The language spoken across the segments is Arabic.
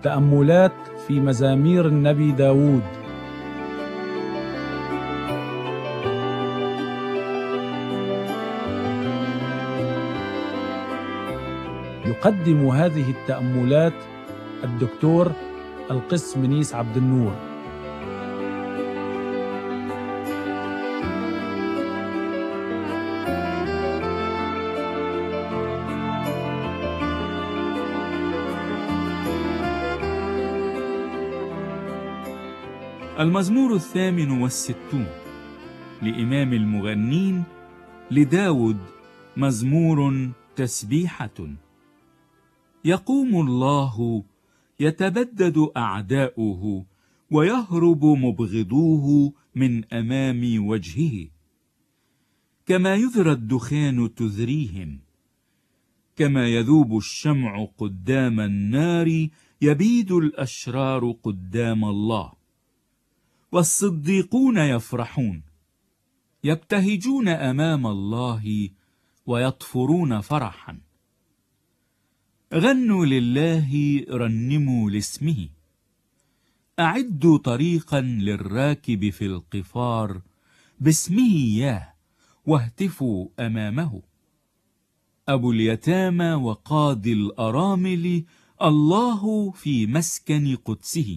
تأملات في مزامير النبي داود. يقدم هذه التأملات الدكتور القس منيس عبد النور. المزمور 68 لإمام المغنين لداود، مزمور تسبيحة. يقوم الله يتبدد أعداؤه، ويهرب مبغضوه من أمام وجهه. كما يذرى الدخان تذريهم، كما يذوب الشمع قدام النار، يبيد الأشرار قدام الله. والصديقون يفرحون، يبتهجون أمام الله ويطفرون فرحا. غنوا لله، رنموا لاسمه، أعدوا طريقا للراكب في القفار، باسمه ياه واهتفوا أمامه. أبو اليتامى وقاضي الأرامل، الله في مسكن قدسه.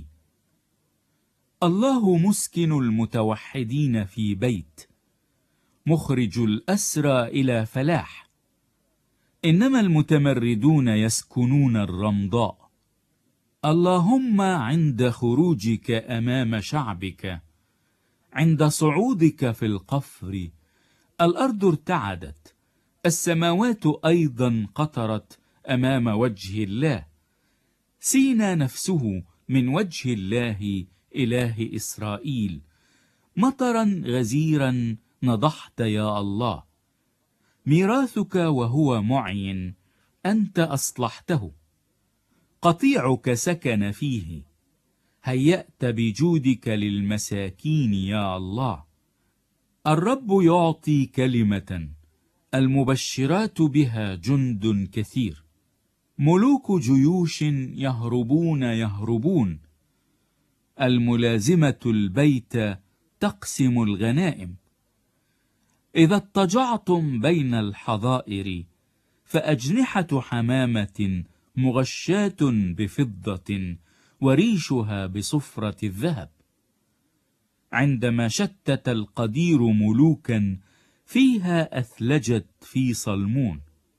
الله مسكن المتوحدين في بيت، مخرج الأسرى إلى فلاح. إنما المتمردون يسكنون الرمضاء. اللهم عند خروجك أمام شعبك، عند صعودك في القفر، الأرض ارتعدت، السماوات أيضا قطرت أمام وجه الله. سينا نفسه من وجه الله إله إسرائيل، مطرا غزيرا نضحت يا الله. ميراثك وهو معين، أنت أصلحته، قطيعك سكن فيه. هيأت بجودك للمساكين يا الله. الرب يعطي كلمة، المبشرات بها جند كثير. ملوك جيوش يهربون يهربون، الملازمة البيت تقسم الغنائم. إذا اضطجعتم بين الحظائر، فأجنحة حمامة مغشاة بفضة، وريشها بصفرة الذهب. عندما شتت القدير ملوكا، فيها أثلجت في صلمون.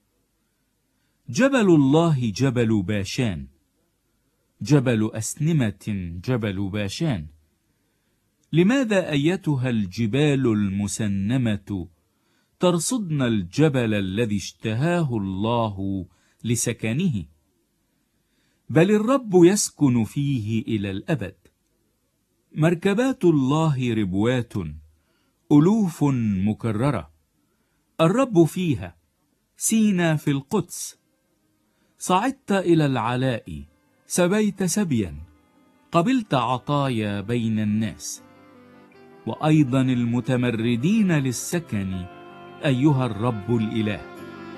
جبل الله جبل باشان، جبل أسنمة جبل باشان. لماذا أيتها الجبال المسنمة ترصدن الجبل الذي اشتهاه الله لسكنه؟ بل الرب يسكن فيه إلى الأبد. مركبات الله ربوات، ألوف مكررة. الرب فيها، سينا في القدس. صعدت إلى العلاء، سبيت سبيا، قبلت عطايا بين الناس. وأيضا المتمردين للسكن، أيها الرب الإله.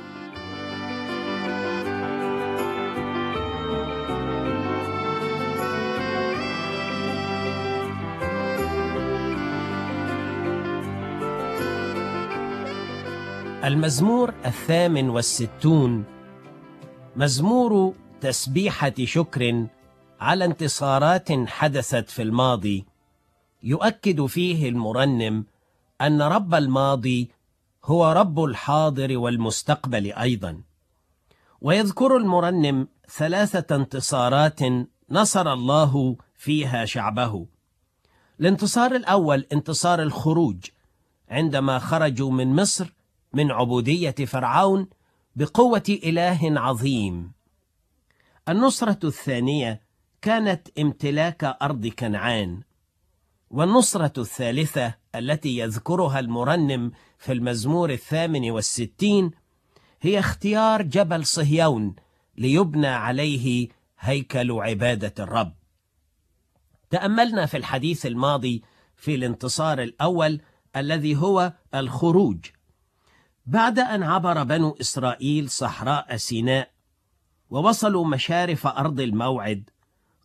المزمور 68 مزمور تسبيحة شكر على انتصارات حدثت في الماضي. يؤكد فيه المرنم أن رب الماضي هو رب الحاضر والمستقبل أيضا. ويذكر المرنم 3 انتصارات نصر الله فيها شعبه. الانتصار الأول انتصار الخروج، عندما خرجوا من مصر من عبودية فرعون بقوة إله عظيم. النصرة الثانية كانت امتلاك أرض كنعان. والنصرة الثالثة التي يذكرها المرنم في المزمور 68 هي اختيار جبل صهيون ليبنى عليه هيكل عبادة الرب. تأملنا في الحديث الماضي في الانتصار الأول الذي هو الخروج. بعد أن عبر بنو إسرائيل صحراء سيناء ووصلوا مشارف أرض الموعد،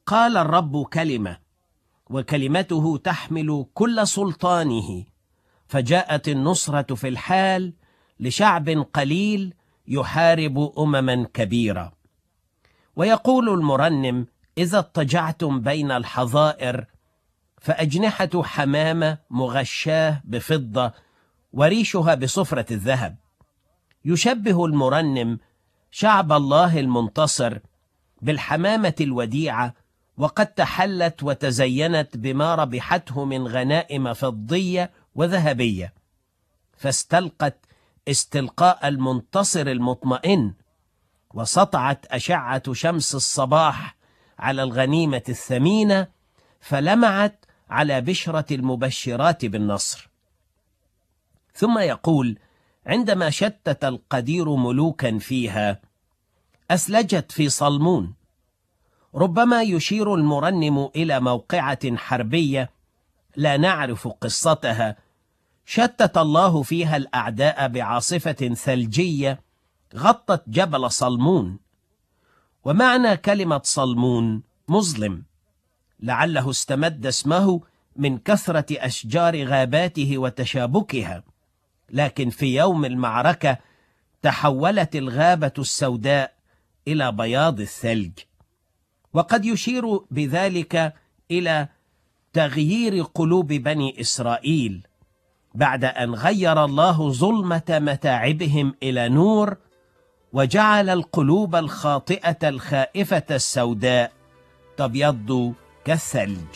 قال الرب كلمة، وكلمته تحمل كل سلطانه، فجاءت النصرة في الحال لشعب قليل يحارب أمما كبيرة. ويقول المرنم: إذا اضطجعتم بين الحظائر فأجنحة حمامة مغشاه بفضة وريشها بصفرة الذهب. يشبه المرنم شعب الله المنتصر بالحمامة الوديعة، وقد تحلت وتزينت بما ربحته من غنائم فضية وذهبية، فاستلقت استلقاء المنتصر المطمئن، وسطعت أشعة شمس الصباح على الغنيمة الثمينة، فلمعت على بشرة المبشرات بالنصر. ثم يقول: عندما شتت القدير ملوكا فيها أثلجت في صلمون. ربما يشير المرنم إلى موقعة حربية لا نعرف قصتها، شتت الله فيها الأعداء بعاصفة ثلجية غطت جبل صلمون. ومعنى كلمة صلمون مظلم، لعله استمد اسمه من كثرة أشجار غاباته وتشابكها، لكن في يوم المعركة تحولت الغابة السوداء إلى بياض الثلج. وقد يشير بذلك إلى تغيير قلوب بني إسرائيل بعد أن غير الله ظلمة متاعبهم إلى نور، وجعل القلوب الخاطئة الخائفة السوداء تبيض كالثلج.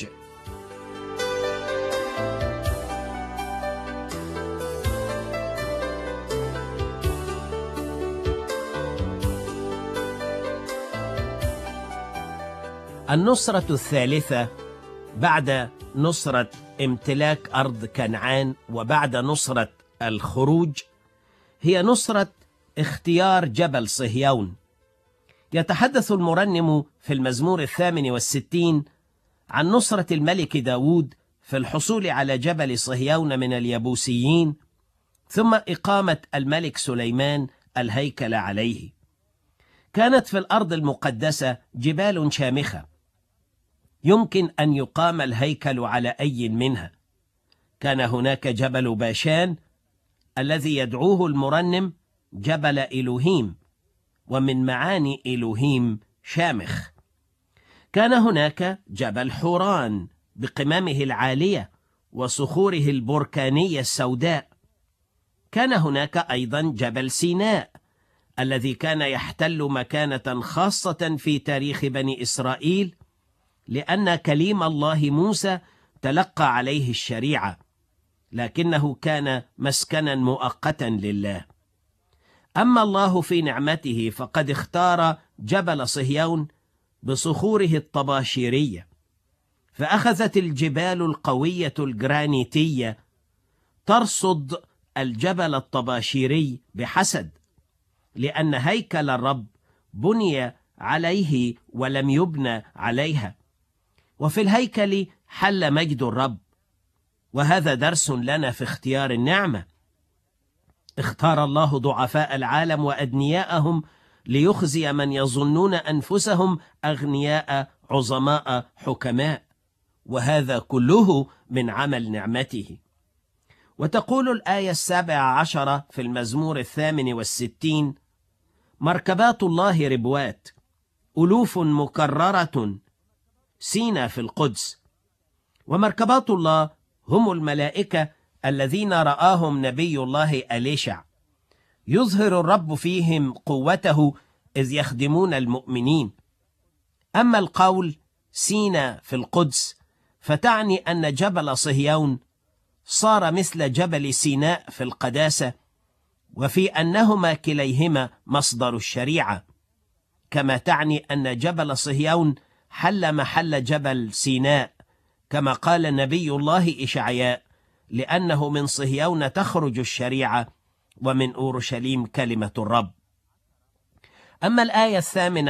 النصرة الثالثة بعد نصرة امتلاك أرض كنعان وبعد نصرة الخروج هي نصرة اختيار جبل صهيون. يتحدث المرنم في المزمور 68 عن نصرة الملك داود في الحصول على جبل صهيون من اليبوسيين، ثم إقامة الملك سليمان الهيكل عليه. كانت في الأرض المقدسة جبال شامخة يمكن أن يقام الهيكل على أي منها. كان هناك جبل باشان الذي يدعوه المرنم جبل إلوهيم، ومن معاني إلوهيم شامخ. كان هناك جبل حوران بقمامه العالية وصخوره البركانية السوداء. كان هناك أيضا جبل سيناء الذي كان يحتل مكانة خاصة في تاريخ بني إسرائيل، لأن كليم الله موسى تلقى عليه الشريعة، لكنه كان مسكنا مؤقتا لله. أما الله في نعمته فقد اختار جبل صهيون بصخوره الطباشيرية، فأخذت الجبال القوية الجرانيتية ترصد الجبل الطباشيري بحسد، لأن هيكل الرب بني عليه ولم يبنى عليها، وفي الهيكل حل مجد الرب. وهذا درس لنا في اختيار النعمة. اختار الله ضعفاء العالم وأدنياءهم ليخزي من يظنون أنفسهم أغنياء عظماء حكماء، وهذا كله من عمل نعمته. وتقول الآية 17 في المزمور 68: مركبات الله ربوات، ألوف مكررة سينا في القدس. ومركبات الله هم الملائكة الذين رآهم نبي الله أليشع، يظهر الرب فيهم قوته إذ يخدمون المؤمنين. أما القول سينا في القدس فتعني أن جبل صهيون صار مثل جبل سيناء في القداسة، وفي أنهما كليهما مصدر الشريعة، كما تعني أن جبل صهيون حل محل جبل سيناء، كما قال نبي الله إشعياء: لأنه من صهيون تخرج الشريعة ومن أورشليم كلمة الرب. أما الآية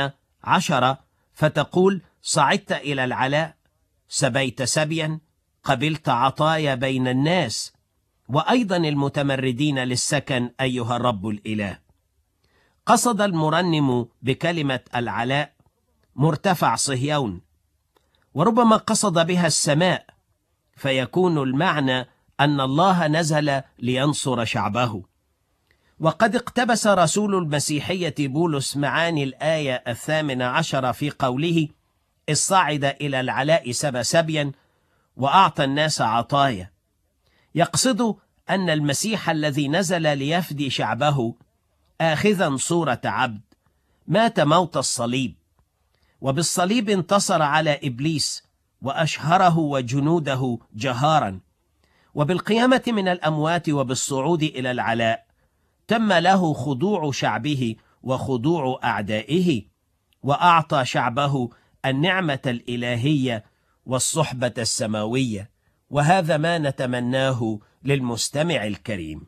18 فتقول: صعدت إلى العلاء، سبيت سبيا، قبلت عطايا بين الناس، وأيضا المتمردين للسكن أيها الرب الإله. قصد المرنم بكلمة العلاء مرتفع صهيون، وربما قصد بها السماء، فيكون المعنى أن الله نزل لينصر شعبه. وقد اقتبس رسول المسيحية بولس معاني الآية 18 في قوله: إذ صعد إلى العلاء سبى سبيا وأعطى الناس عطايا، يقصد أن المسيح الذي نزل ليفدي شعبه آخذا صورة عبد مات موت الصليب، وبالصليب انتصر على إبليس وأشهره وجنوده جهارا، وبالقيامة من الأموات وبالصعود إلى العلاء تم له خضوع شعبه وخضوع أعدائه، وأعطى شعبه النعمة الإلهية والصحبة السماوية. وهذا ما نتمناه للمستمع الكريم.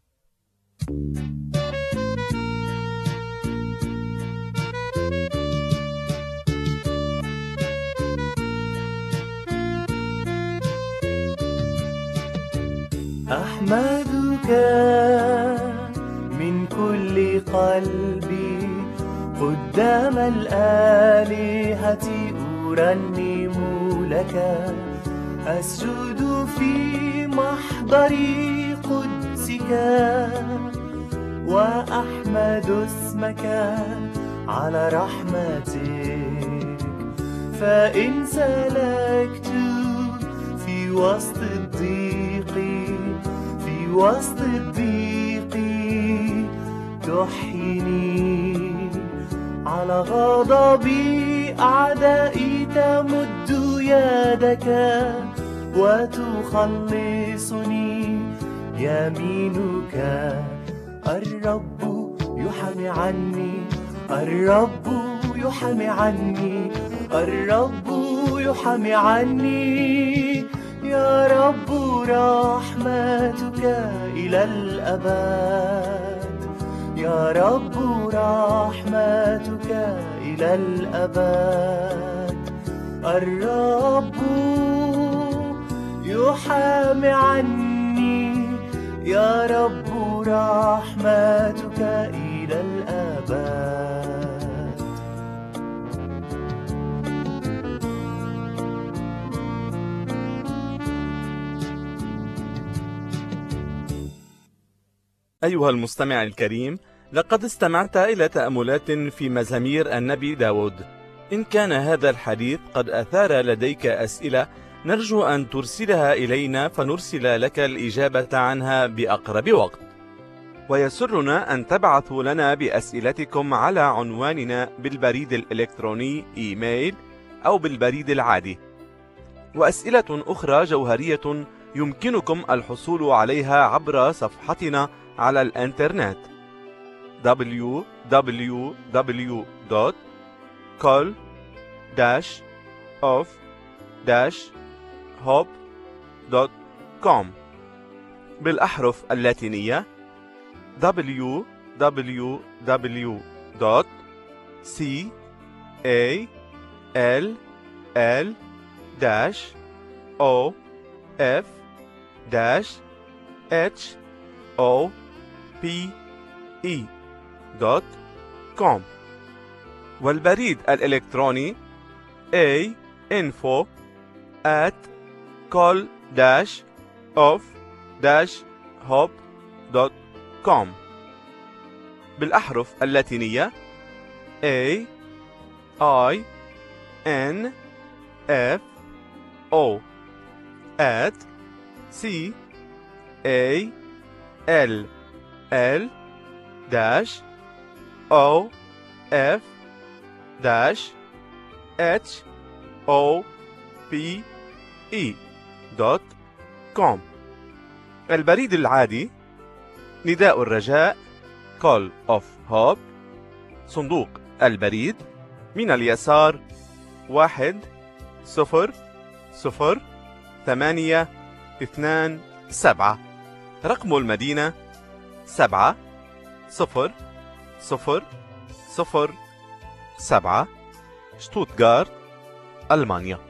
أحمدك من كل قلبي قدام الآلهة، أرنم لك أسجد في محضر قدسك، وأحمد اسمك على رحمتك. فإن سلكت في وسط الضيق، في وسط الضيق تحيني، على غضب أعدائي تمد يدك وتخلصني يمينك. الرب يحمي عني، الرب يحمي عني، الرب يحمي عني. يا رب رحمتك إلى الأبد، يا رب رحمتك إلى الأبد. الرب يحمي عني، يا رب رحمتك إلى الأبد. أيها المستمع الكريم، لقد استمعت إلى تأملات في مزامير النبي داود. إن كان هذا الحديث قد أثار لديك أسئلة، نرجو أن ترسلها إلينا فنرسل لك الإجابة عنها بأقرب وقت. ويسرنا أن تبعثوا لنا بأسئلتكم على عنواننا بالبريد الإلكتروني إيميل أو بالبريد العادي. وأسئلة أخرى جوهرية يمكنكم الحصول عليها عبر صفحتنا على الإنترنت www.call-of-hope.com بالأحرف اللاتينية call-of-hope.com والبريد الإلكتروني info@call-of-hope.com بالأحرف اللاتينية CALL-OFF-CALL-OFF-HOPE.com البريد العادي نداء الرجاء Call of Hope، صندوق البريد من اليسار 1002827، رقم المدينة 70007، شتوتغارت، ألمانيا.